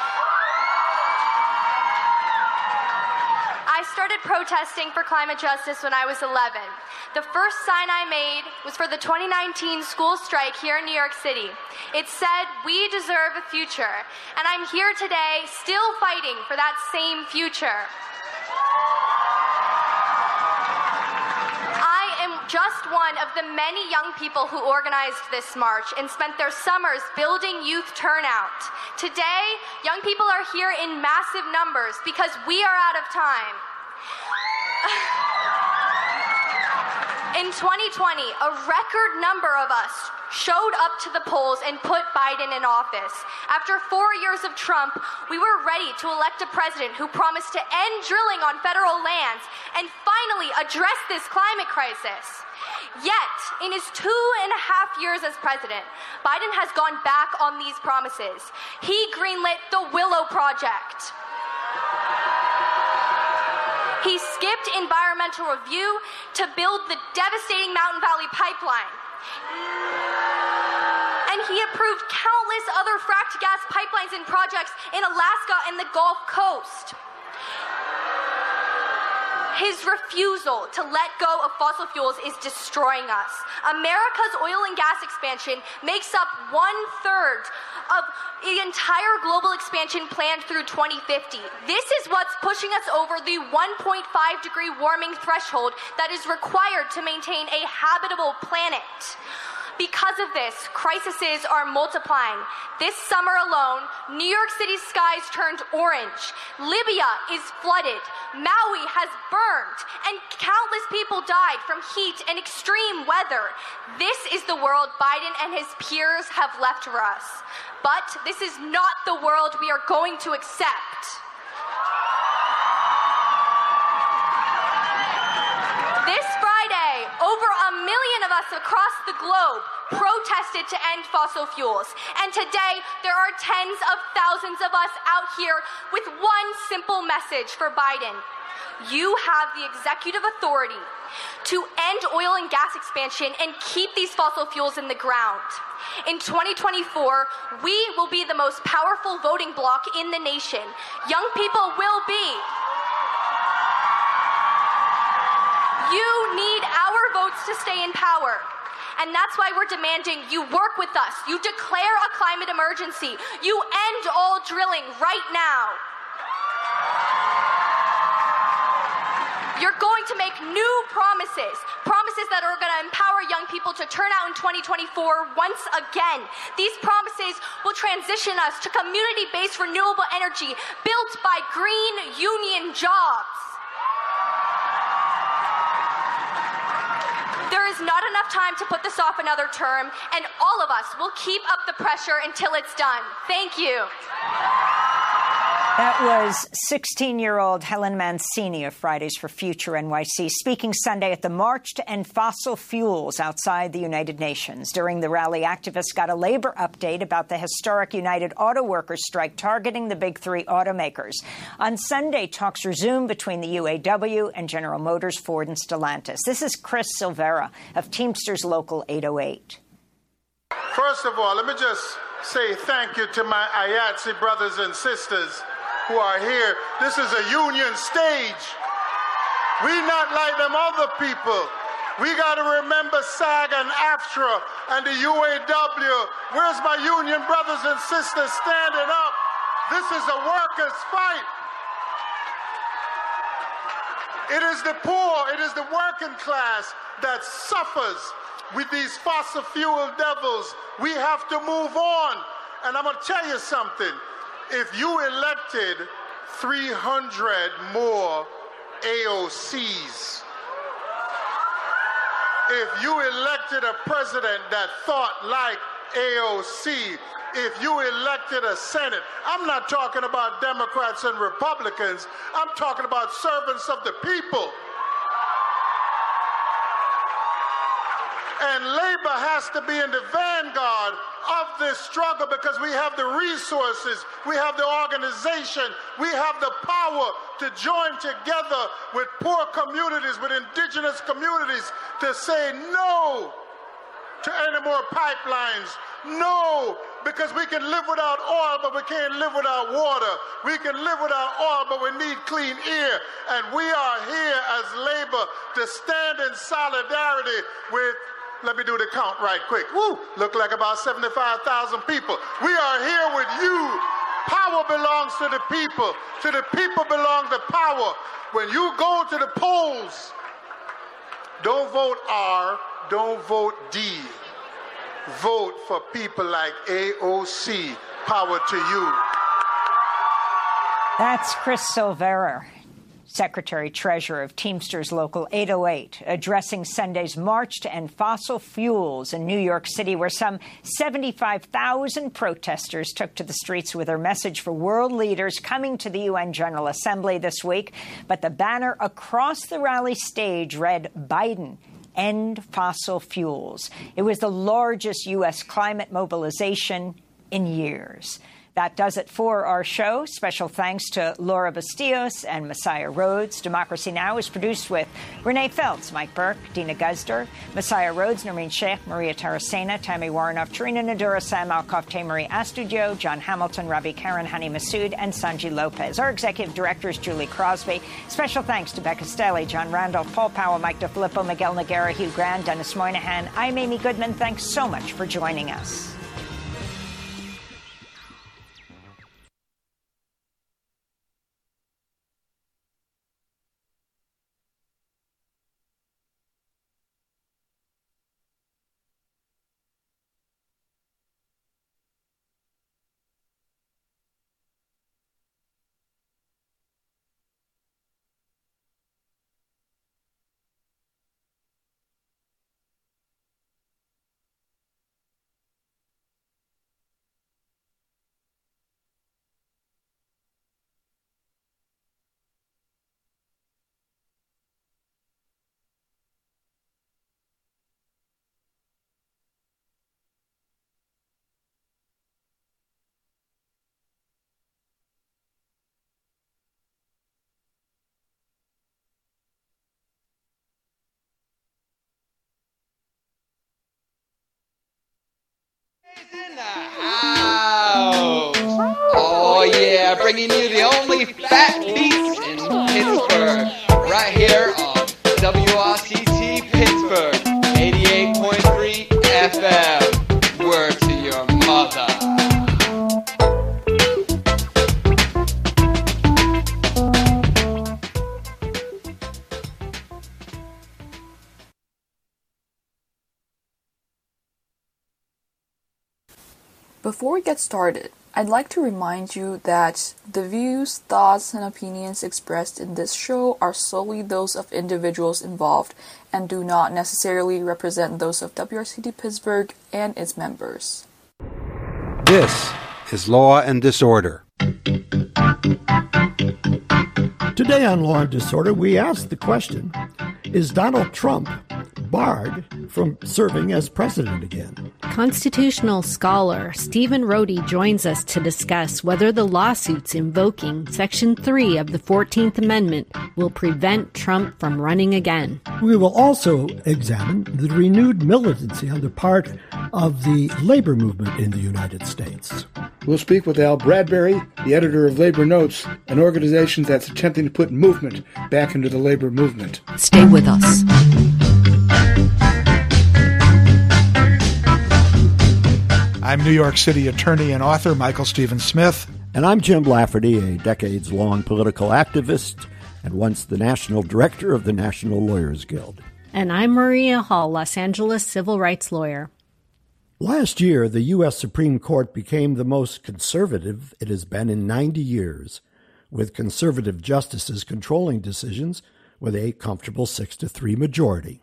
I started protesting for climate justice when I was eleven. The first sign I made was for the twenty nineteen school strike here in New York City. It said, "We deserve a future." And I'm here today still fighting for that same future. I am just one of the many young people who organized this march and spent their summers building youth turnout. Today, young people are here in massive numbers because we are out of time. In twenty twenty, a record number of us showed up to the polls and put Biden in office. After four years of Trump, we were ready to elect a president who promised to end drilling on federal lands and finally address this climate crisis. Yet, in his two and a half years as president, Biden has gone back on these promises. He greenlit the Willow Project. He skipped environmental review to build the devastating Mountain Valley Pipeline. And he approved countless other fracked gas pipelines and projects in Alaska and the Gulf Coast. His refusal to let go of fossil fuels is destroying us. America's oil and gas expansion makes up one-third of the entire global expansion planned through twenty fifty. This is what's pushing us over the one point five degree warming threshold that is required to maintain a habitable planet. Because of this, crises are multiplying. This summer alone, New York City's skies turned orange. Libya is flooded. Maui has burned. And countless people died from heat and extreme weather. This is the world Biden and his peers have left for us. But this is not the world we are going to accept. This Friday, over a million of us across the globe protested to end fossil fuels. And today, there are tens of thousands of us out here with one simple message for Biden. You have the executive authority to end oil and gas expansion and keep these fossil fuels in the ground. In twenty twenty-four, we will be the most powerful voting bloc in the nation. Young people will be. You need our votes to stay in power. And that's why we're demanding you work with us. You declare a climate emergency. You end all drilling right now. You're going to make new promises, promises that are going to empower young people to turn out in twenty twenty-four once again. These promises will transition us to community-based renewable energy built by green union jobs. There is not enough time to put this off another term, and all of us will keep up the pressure until it's done. Thank you. That was sixteen-year-old Helen Mancini of Fridays for Future N Y C speaking Sunday at the March to End Fossil Fuels outside the United Nations. During the rally, activists got a labor update about the historic United Auto Workers strike targeting the big three automakers. On Sunday, talks resumed between the U A W and General Motors, Ford, and Stellantis. This is Chris Silvera of Teamsters Local eight oh eight. First of all, let me just say thank you to my I A T S E brothers and sisters who are here. This is a union stage. We not like them other people. We got to remember SAG and AFTRA and the U A W. Where's my union brothers and sisters standing up? This is a workers' fight. It is the poor, it is the working class that suffers with these fossil fuel devils. We have to move on. And I'm going to tell you something. If you elected three hundred more A O Cs, if you elected a president that thought like A O C, if you elected a Senate, I'm not talking about Democrats and Republicans, I'm talking about servants of the people. And labor has to be in the vanguard of this struggle because we have the resources, we have the organization, we have the power to join together with poor communities, with indigenous communities to say no to any more pipelines. No, because we can live without oil, but we can't live without water. We can live without oil, but we need clean air. And we are here as labor to stand in solidarity with, let me do the count right quick. Woo, look like about seventy-five thousand people. We are here with you. Power belongs to the people. To the people belongs the power. When you go to the polls, don't vote R, don't vote D. Vote for people like A O C. Power to you. That's Chris Silvera, Secretary-Treasurer of Teamsters Local eight oh eight, addressing Sunday's March to End Fossil Fuels in New York City, where some seventy-five thousand protesters took to the streets with their message for world leaders coming to the U N General Assembly this week. But the banner across the rally stage read, Biden, End Fossil Fuels. It was the largest U S climate mobilization in years. That does it for our show. Special thanks to Laura Bastillos and Messiah Rhodes. Democracy Now! Is produced with Renee Feltz, Mike Burke, Dina Guzder, Messiah Rhodes, Noreen Sheikh, Maria Tarasena, Tammy Warrenoff, Tarina Nadura, Sam Alcoff, Marie Astudio, John Hamilton, Ravi Karen, Hani Masood, and Sanji Lopez. Our executive director is Julie Crosby. Special thanks to Becca Stelly, John Randolph, Paul Powell, Mike DeFilippo, Miguel Noguera, Hugh Grant, Dennis Moynihan. I'm Amy Goodman. Thanks so much for joining us. Oh yeah, bringing you the only fat beats in Pittsburgh, right here on W R C T Pittsburgh, eighty-eight point three F M. Word to your mother. Before we get started, I'd like to remind you that the views, thoughts, and opinions expressed in this show are solely those of individuals involved and do not necessarily represent those of W R C T Pittsburgh and its members. This is Law and Disorder. Today on Law and Disorder, we ask the question, is Donald Trump barred from serving as president again? Constitutional scholar Stephen Rohde joins us to discuss whether the lawsuits invoking Section three of the fourteenth Amendment will prevent Trump from running again. We will also examine the renewed militancy on the part of the labor movement in the United States. We'll speak with Al Bradbury, the editor of Labor Notes, an organization that's attempting to put movement back into the labor movement. Stay with us. I'm New York City attorney and author Michael Stephen Smith. And I'm Jim Lafferty, a decades-long political activist and once the national director of the National Lawyers Guild. And I'm Maria Hall, Los Angeles civil rights lawyer. Last year, the U S Supreme Court became the most conservative it has been in ninety years, with conservative justices controlling decisions with a comfortable six to three majority.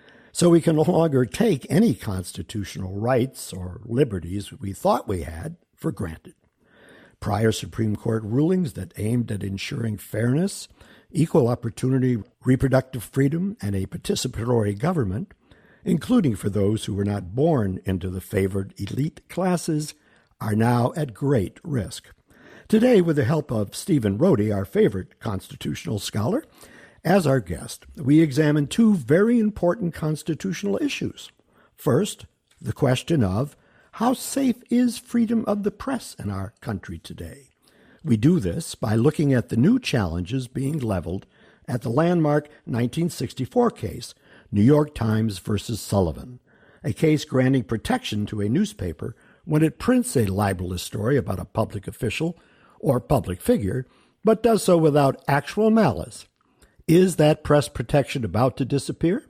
So we can no longer take any constitutional rights or liberties we thought we had for granted. Prior Supreme Court rulings that aimed at ensuring fairness, equal opportunity, reproductive freedom, and a participatory government, including for those who were not born into the favored elite classes, are now at great risk. Today, with the help of Stephen Rohde, our favorite constitutional scholar, as our guest, we examine two very important constitutional issues. First, the question of how safe is freedom of the press in our country today? We do this by looking at the new challenges being leveled at the landmark nineteen sixty-four case, New York Times versus Sullivan, a case granting protection to a newspaper when it prints a libelous story about a public official or public figure, but does so without actual malice. Is that press protection about to disappear?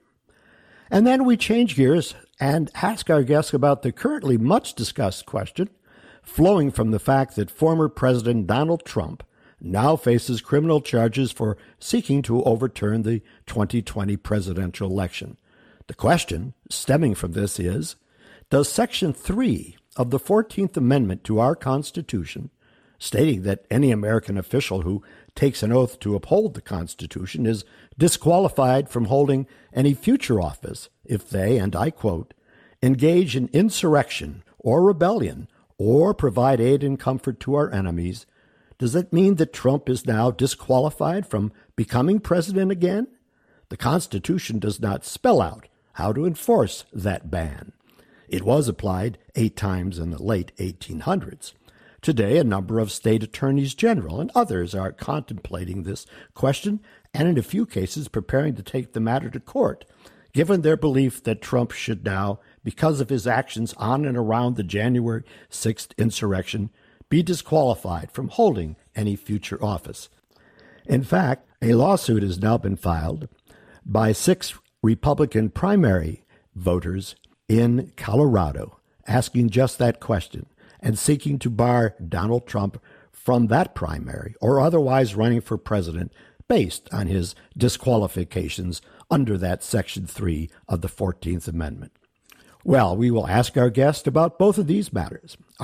And then we change gears and ask our guests about the currently much discussed question, flowing from the fact that former President Donald Trump now faces criminal charges for seeking to overturn the twenty twenty presidential election. The question stemming from this is, does Section three of the fourteenth Amendment to our Constitution, stating that any American official who takes an oath to uphold the Constitution is disqualified from holding any future office if they, and I quote, engage in insurrection or rebellion or provide aid and comfort to our enemies, does it mean that Trump is now disqualified from becoming president again? The Constitution does not spell out how to enforce that ban. It was applied eight times in the late eighteen hundreds. Today, a number of state attorneys general and others are contemplating this question and in a few cases preparing to take the matter to court, given their belief that Trump should now, because of his actions on and around the January sixth insurrection, be disqualified from holding any future office. In fact, a lawsuit has now been filed by six Republican primary voters in Colorado, asking just that question and seeking to bar Donald Trump from that primary or otherwise running for president based on his disqualifications under that Section three of the fourteenth Amendment. Well, we will ask our guest about both of these matters.